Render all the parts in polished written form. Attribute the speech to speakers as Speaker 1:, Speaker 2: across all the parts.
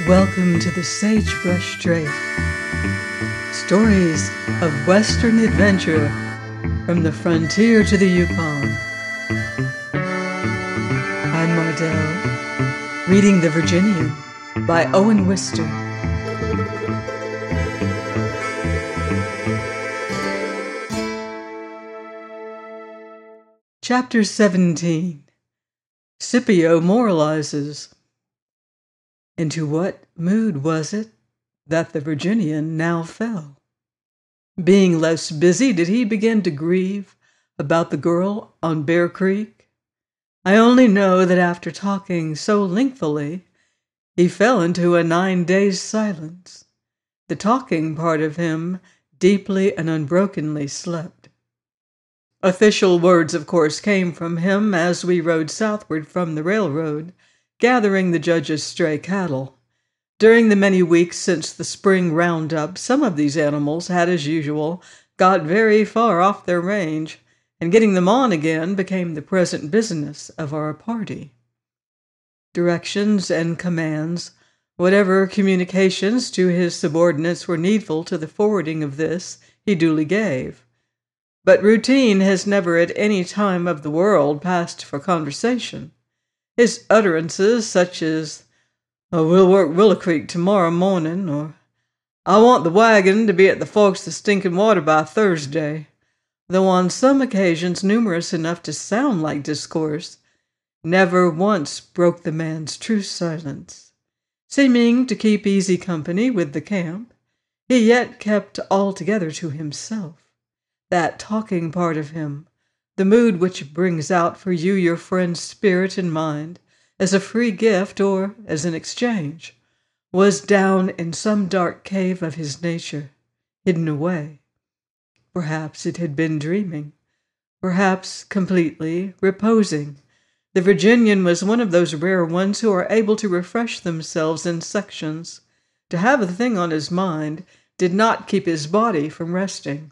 Speaker 1: Welcome to the Sagebrush Trail. Stories of Western adventure from the frontier to the Yukon. I'm Mardell, reading The Virginian by Owen Wister. Chapter 17. Scipio Moralizes. Into what mood was it that the Virginian now fell? Being less busy, did he begin to grieve about the girl on Bear Creek? I only know that after talking so lengthily, he fell into a 9 days' silence. The talking part of him deeply and unbrokenly slept. Official words, of course, came from him as we rode southward from the railroad, gathering the judge's stray cattle. During the many weeks since the spring roundup, some of these animals had, as usual, got very far off their range, and getting them on again became the present business of our party. Directions and commands, whatever communications to his subordinates were needful to the forwarding of this, he duly gave. But routine has never at any time of the world passed for conversation. His utterances, such as, "We'll work Willow Creek tomorrow morning," or "I want the wagon to be at the Forks of Stinking Water by Thursday," though on some occasions numerous enough to sound like discourse, never once broke the man's true silence. Seeming to keep easy company with the camp, he yet kept altogether to himself. That talking part of him, the mood which brings out for you your friend's spirit and mind, as a free gift or as an exchange, was down in some dark cave of his nature, hidden away. Perhaps it had been dreaming, perhaps completely reposing. The Virginian was one of those rare ones who are able to refresh themselves in sections. To have a thing on his mind did not keep his body from resting.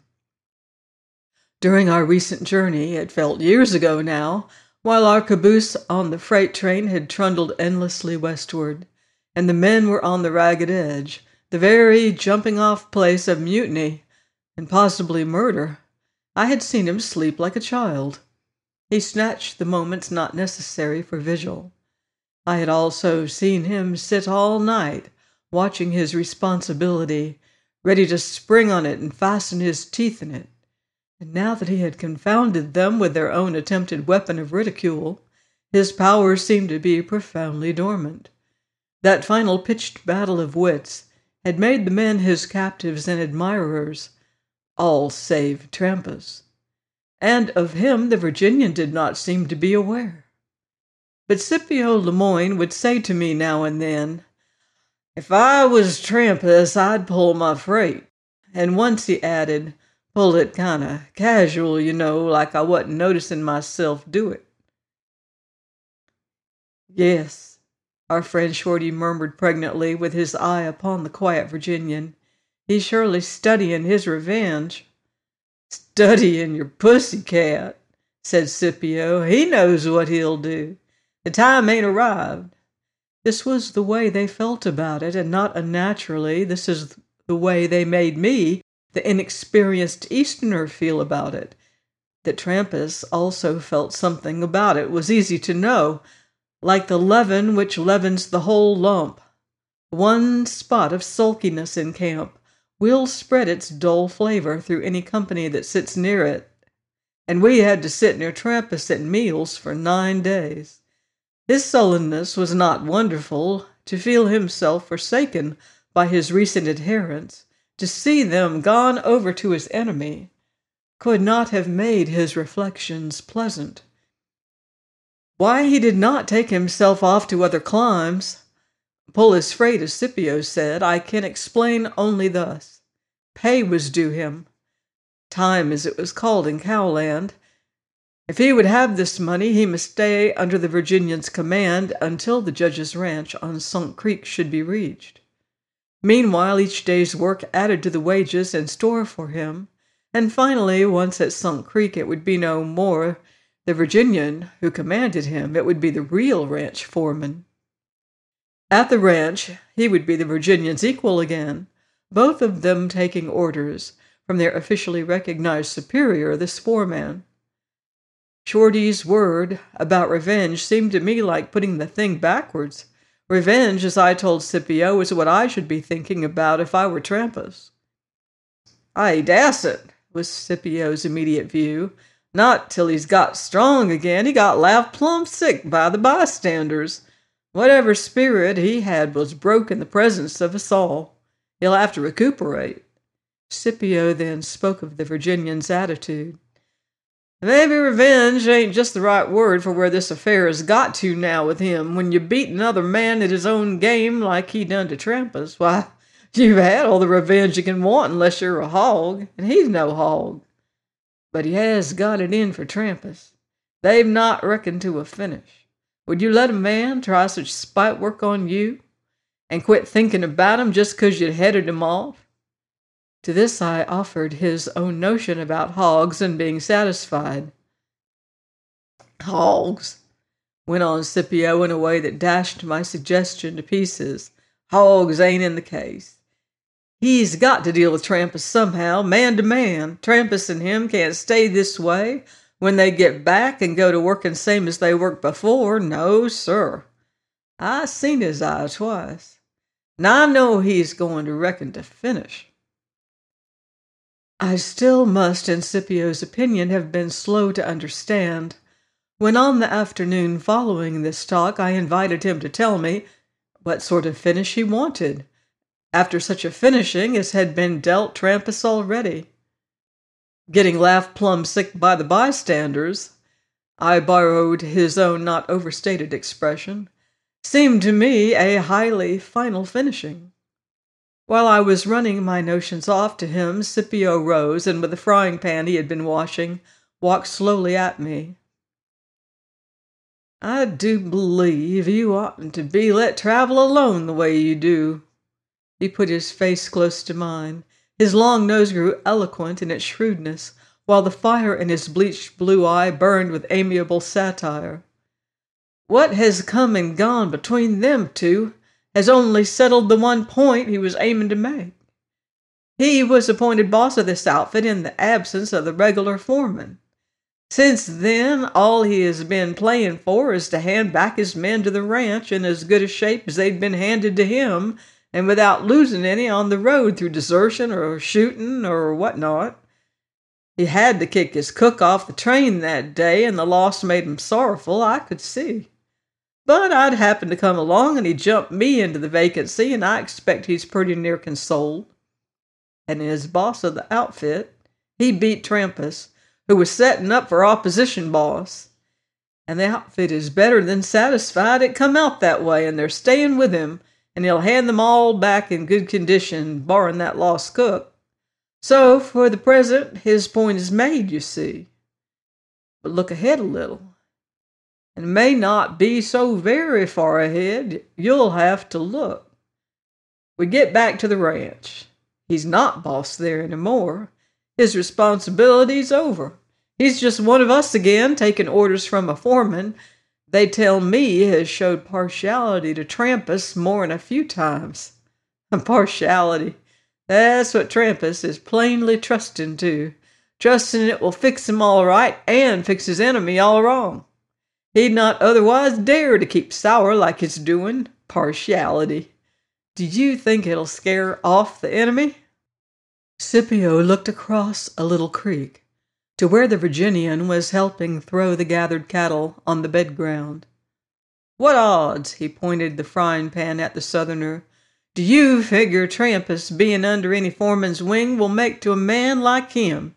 Speaker 1: During our recent journey, it felt years ago now, while our caboose on the freight train had trundled endlessly westward, and the men were on the ragged edge, the very jumping-off place of mutiny, and possibly murder, I had seen him sleep like a child. He snatched the moments not necessary for vigil. I had also seen him sit all night, watching his responsibility, ready to spring on it and fasten his teeth in it. And now that he had confounded them with their own attempted weapon of ridicule, his powers seemed to be profoundly dormant. That final pitched battle of wits had made the men his captives and admirers, all save Trampas. And of him the Virginian did not seem to be aware. But Scipio Le Moyne would say to me now and then, "If I was Trampas, I'd pull my freight." And once he added, "Pull it kinda casual, like I wasn't noticing myself do it." "Yes," our friend Shorty murmured pregnantly with his eye upon the quiet Virginian. "He's surely studying his revenge." "Studying your pussycat," said Scipio. "He knows what he'll do. The time ain't arrived." This was the way they felt about it, and not unnaturally, this is the way they made me, the inexperienced Easterner, feel about it. That Trampas also felt something about it was easy to know, like the leaven which leavens the whole lump. One spot of sulkiness in camp will spread its dull flavor through any company that sits near it, and we had to sit near Trampas at meals for 9 days. His sullenness was not wonderful. To feel himself forsaken by his recent adherents, to see them gone over to his enemy, could not have made his reflections pleasant. Why he did not take himself off to other climes, pull his freight, as Scipio said, I can explain only thus. Pay was due him. Time, as it was called in Cowland. If he would have this money, he must stay under the Virginian's command until the judge's ranch on Sunk Creek should be reached. Meanwhile, each day's work added to the wages in store for him, and finally, once at Sunk Creek, it would be no more the Virginian who commanded him. It would be the real ranch foreman. At the ranch, he would be the Virginian's equal again, both of them taking orders from their officially recognized superior, this foreman. Shorty's word about revenge seemed to me like putting the thing backwards. Revenge, as I told Scipio, is what I should be thinking about if I were Trampas. "Aye, das it," was Scipio's immediate view. "Not till he's got strong again. He got laughed plumb sick by the bystanders. Whatever spirit he had was broke in the presence of us all. He'll have to recuperate." Scipio then spoke of the Virginian's attitude. "Maybe revenge ain't just the right word for where this affair has got to now with him. When you beat another man at his own game like he done to Trampas, why, you've had all the revenge you can want unless you're a hog, and he's no hog. But he has got it in for Trampas. They've not reckoned to a finish. Would you let a man try such spite work on you, and quit thinking about him just 'cause you'd headed him off?" To this I offered his own notion about hogs and being satisfied. "Hogs," went on Scipio in a way that dashed my suggestion to pieces. "Hogs ain't in the case. He's got to deal with Trampas somehow, man to man. Trampas and him can't stay this way when they get back and go to working same as they worked before. No, sir. I seen his eye twice. And I know he's going to reckon to finish." I still must, in Scipio's opinion, have been slow to understand. When on the afternoon following this talk I invited him to tell me what sort of finish he wanted, after such a finishing as had been dealt Trampas already. Getting laughed plumb sick by the bystanders, I borrowed his own not overstated expression, seemed to me a highly final finishing. While I was running my notions off to him, Scipio rose, and with the frying pan he had been washing, walked slowly at me. "I do believe you oughtn't to be let travel alone the way you do." He put his face close to mine. His long nose grew eloquent in its shrewdness, while the fire in his bleached blue eye burned with amiable satire. "What has come and gone between them two has only settled the one point he was aiming to make. He was appointed boss of this outfit in the absence of the regular foreman. Since then, all he has been playing for is to hand back his men to the ranch in as good a shape as they'd been handed to him, and without losing any on the road through desertion or shooting or whatnot. He had to kick his cook off the train that day, and the loss made him sorrowful, I could see. But I'd happened to come along, and he jumped me into the vacancy, and I expect he's pretty near consoled. And as boss of the outfit, he beat Trampas, who was setting up for opposition boss. And the outfit is better than satisfied it come out that way, and they're staying with him, and he'll hand them all back in good condition, barring that lost cook. So, for the present, his point is made, you see. But look ahead a little. And may not be so very far ahead. You'll have to look. We get back to the ranch. He's not boss there anymore. His responsibility's over. He's just one of us again, taking orders from a foreman they tell me has showed partiality to Trampas more'n a few times. Partiality. That's what Trampas is plainly trusting to. Trusting it will fix him all right and fix his enemy all wrong. He'd not otherwise dare to keep sour like it's doing. Partiality. Do you think it'll scare off the enemy?" Scipio looked across a little creek to where the Virginian was helping throw the gathered cattle on the bed ground. "What odds," he pointed the frying pan at the Southerner, "do you figure Trampas being under any foreman's wing will make to a man like him?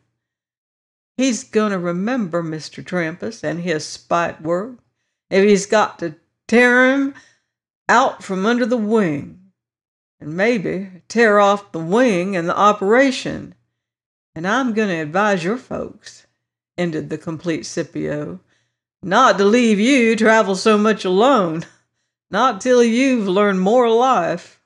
Speaker 1: He's gonna remember Mr. Trampas and his spite work if he's got to tear him out from under the wing, and maybe tear off the wing and the operation. And I'm gonna advise your folks," ended the complete Scipio, "not to leave you travel so much alone, not till you've learned more life."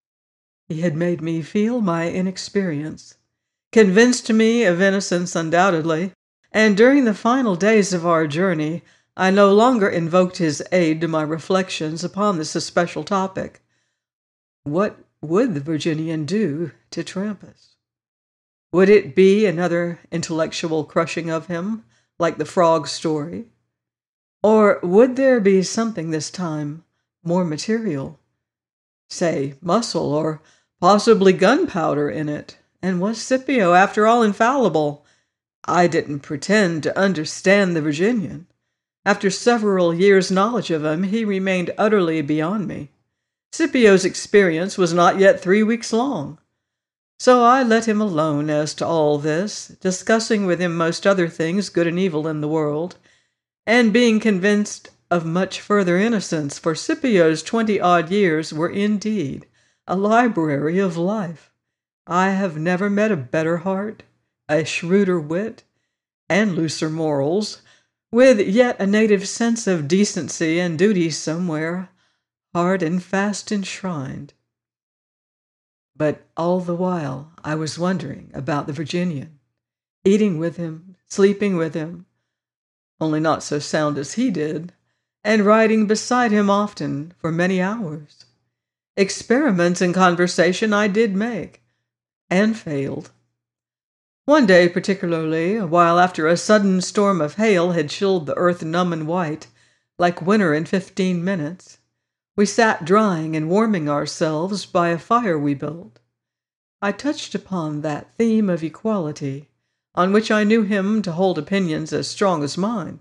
Speaker 1: He had made me feel my inexperience, convinced me of innocence undoubtedly, and during the final days of our journey I no longer invoked his aid to my reflections upon this especial topic. What would the Virginian do to Trampas? Would it be another intellectual crushing of him, like the frog story? Or would there be something this time more material? Say, muscle or possibly gunpowder in it? And was Scipio, after all, infallible? I didn't pretend to understand the Virginian. After several years' knowledge of him, he remained utterly beyond me. Scipio's experience was not yet 3 weeks long. So I let him alone as to all this, discussing with him most other things, good and evil in the world, and being convinced of much further innocence, for Scipio's 20-odd years were indeed a library of life. I have never met a better heart, a shrewder wit, and looser morals, with yet a native sense of decency and duty somewhere, hard and fast enshrined. But all the while I was wondering about the Virginian, eating with him, sleeping with him, only not so sound as he did, and riding beside him often for many hours. Experiments in conversation I did make, and failed. One day particularly, a while after a sudden storm of hail had chilled the earth numb and white, like winter in 15 minutes, we sat drying and warming ourselves by a fire we built. I touched upon that theme of equality, on which I knew him to hold opinions as strong as mine.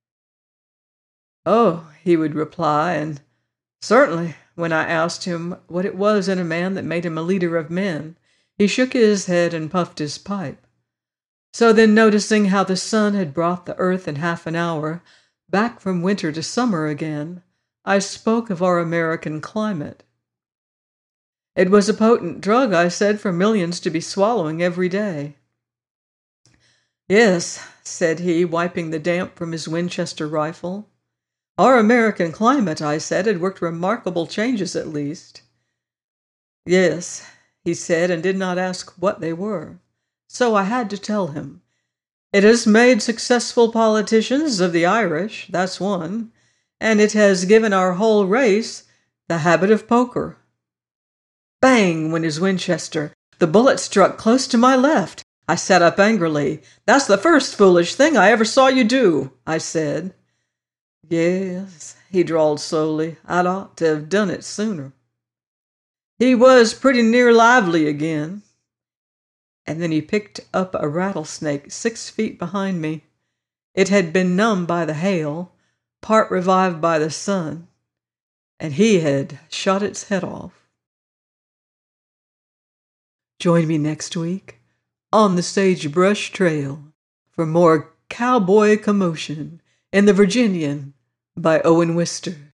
Speaker 1: "Oh," he would reply, and certainly, when I asked him what it was in a man that made him a leader of men, he shook his head and puffed his pipe. So then, noticing how the sun had brought the earth in half an hour back from winter to summer again, I spoke of our American climate. It was a potent drug, I said, for millions to be swallowing every day. "Yes," said he, wiping the damp from his Winchester rifle. "Our American climate," I said, "had worked remarkable changes at least." "Yes," he said, and did not ask what they were. So I had to tell him. "It has made successful politicians of the Irish, that's one, and it has given our whole race the habit of poker." Bang went his Winchester. The bullet struck close to my left. I sat up angrily. "That's the first foolish thing I ever saw you do," I said. "Yes," he drawled slowly, "I'd ought to have done it sooner." He was pretty near lively again. And then he picked up a rattlesnake 6 feet behind me. It had been numbed by the hail, part revived by the sun, and he had shot its head off. Join me next week on the Sagebrush Trail for more cowboy commotion in the Virginian by Owen Wister.